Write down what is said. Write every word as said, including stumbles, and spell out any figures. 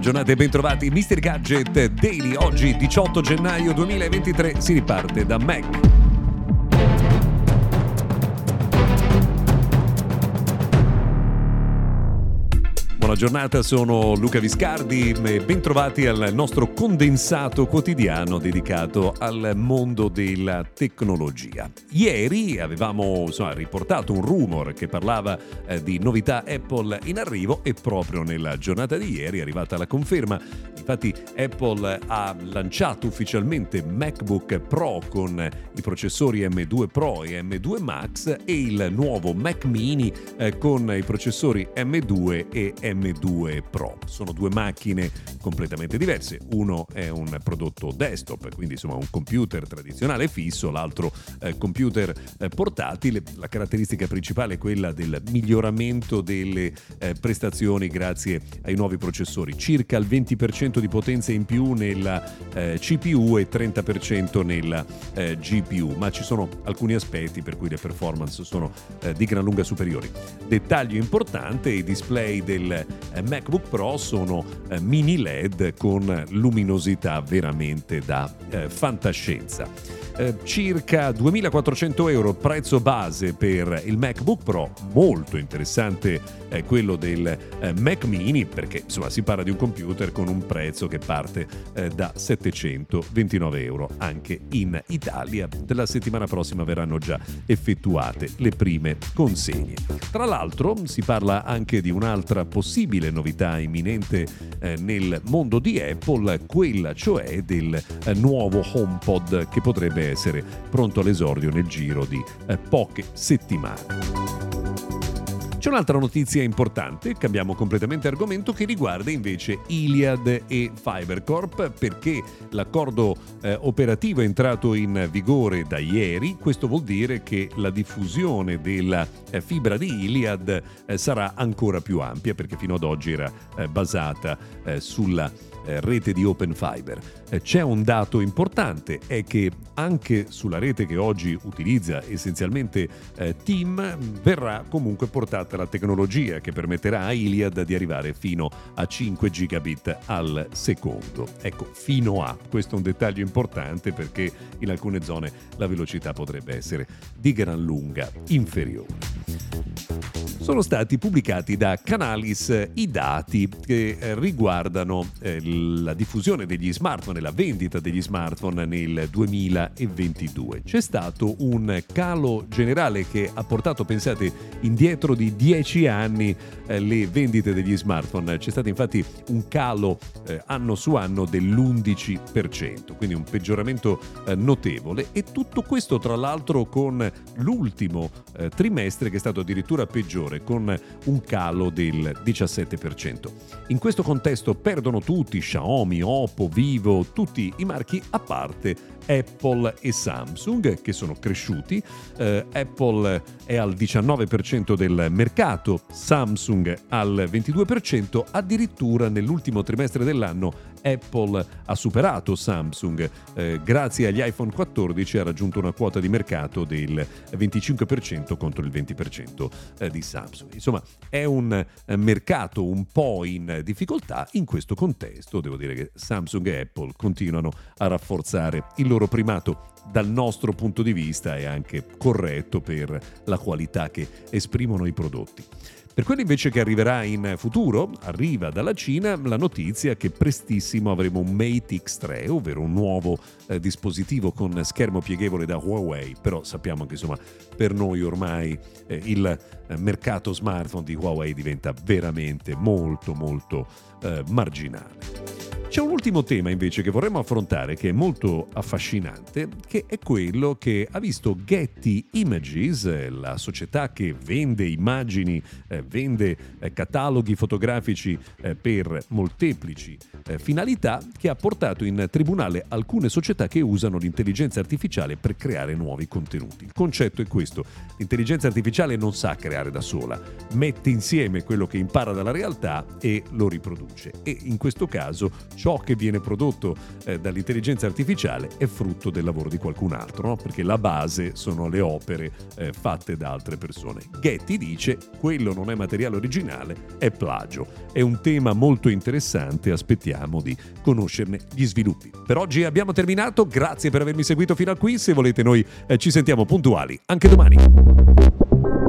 giornata e bentrovati Mister Gadget Daily. Oggi diciotto gennaio duemilaventitré si riparte da Mac. Buona giornata, sono Luca Viscardi e bentrovati al nostro condensato quotidiano dedicato al mondo della tecnologia. Ieri avevamo insomma, riportato un rumor che parlava eh, di novità Apple in arrivo e proprio nella giornata di ieri è arrivata la conferma. Infatti Apple ha lanciato ufficialmente MacBook Pro con i processori M due Pro e M due Max e il nuovo Mac Mini eh, con i processori M due e M due Pro. Sono due macchine completamente diverse. Uno è un prodotto desktop, quindi insomma un computer tradizionale fisso, l'altro eh, computer eh, portatile. La caratteristica principale è quella del miglioramento delle eh, prestazioni grazie ai nuovi processori. Circa il venti per cento di potenza in più nella eh, C P U e trenta per cento nella eh, G P U, ma ci sono alcuni aspetti per cui le performance sono eh, di gran lunga superiori. Dettaglio importante, i display del eh, MacBook Pro sono eh, mini L E D con luminosità veramente da eh, fantascienza. Eh, circa duemilaquattrocento euro prezzo base per il MacBook Pro, molto interessante eh, quello del eh, Mac Mini, perché insomma si parla di un computer con un prezzo che parte eh, da settecentoventinove euro anche in Italia. Della settimana prossima verranno già effettuate le prime consegne. Tra l'altro si parla anche di un'altra possibile novità imminente eh, nel mondo di Apple, quella cioè del eh, nuovo HomePod che potrebbe essere pronto all'esordio nel giro di eh, poche settimane. C'è un'altra notizia importante, cambiamo completamente argomento, che riguarda invece Iliad e Fibercorp, perché l'accordo eh, operativo è entrato in vigore da ieri. Questo vuol dire che la diffusione della eh, fibra di Iliad eh, sarà ancora più ampia, perché fino ad oggi era eh, basata eh, sulla eh, rete di Open Fiber. Eh, c'è un dato importante, è che anche sulla rete che oggi utilizza essenzialmente eh, Team verrà comunque portata la tecnologia che permetterà a Iliad di arrivare fino a cinque gigabit al secondo. Ecco, fino a. Questo è un dettaglio importante perché in alcune zone la velocità potrebbe essere di gran lunga inferiore. Sono stati pubblicati da Canalys i dati che riguardano eh, la diffusione degli smartphone e la vendita degli smartphone nel duemilaventidue. C'è stato un calo generale che ha portato, pensate, indietro di dieci anni eh, le vendite degli smartphone. C'è stato infatti un calo eh, anno su anno dell'undici per cento, quindi un peggioramento eh, notevole, e tutto questo tra l'altro con l'ultimo eh, trimestre che è stato addirittura peggiore, con un calo del diciassette per cento. In questo contesto perdono tutti, Xiaomi, Oppo, Vivo, tutti i marchi a parte Apple e Samsung, che sono cresciuti. eh, Apple è al diciannove per cento del mercato, Samsung al ventidue per cento. Addirittura nell'ultimo trimestre dell'anno Apple ha superato Samsung, eh, grazie agli iPhone quattordici ha raggiunto una quota di mercato del venticinque per cento contro il venti per cento eh, di Samsung. Insomma, è un eh, mercato un po' in difficoltà. In questo contesto devo dire che Samsung e Apple continuano a rafforzare il loro primato. Dal nostro punto di vista è anche corretto per la qualità che esprimono i prodotti. Per quello invece che arriverà in futuro, arriva dalla Cina la notizia che prestissimo avremo un Mate X tre, ovvero un nuovo eh, dispositivo con schermo pieghevole da Huawei, però sappiamo che insomma per noi ormai eh, il eh, mercato smartphone di Huawei diventa veramente molto molto eh, marginale. C'è un ultimo tema invece che vorremmo affrontare, che è molto affascinante, che è quello che ha visto Getty Images, la società che vende immagini, eh, vende eh, cataloghi fotografici eh, per molteplici eh, finalità, che ha portato in tribunale alcune società che usano l'intelligenza artificiale per creare nuovi contenuti. Il concetto è questo: l'intelligenza artificiale non sa creare da sola, mette insieme quello che impara dalla realtà e lo riproduce, e in questo caso ciò che viene prodotto eh, dall'intelligenza artificiale è frutto del lavoro di qualcun altro, no? Perché la base sono le opere eh, fatte da altre persone. Getty dice: quello non è materiale originale, è plagio. È un tema molto interessante, aspettiamo di conoscerne gli sviluppi. Per oggi abbiamo terminato, grazie per avermi seguito fino a qui. Se volete noi eh, ci sentiamo puntuali anche domani.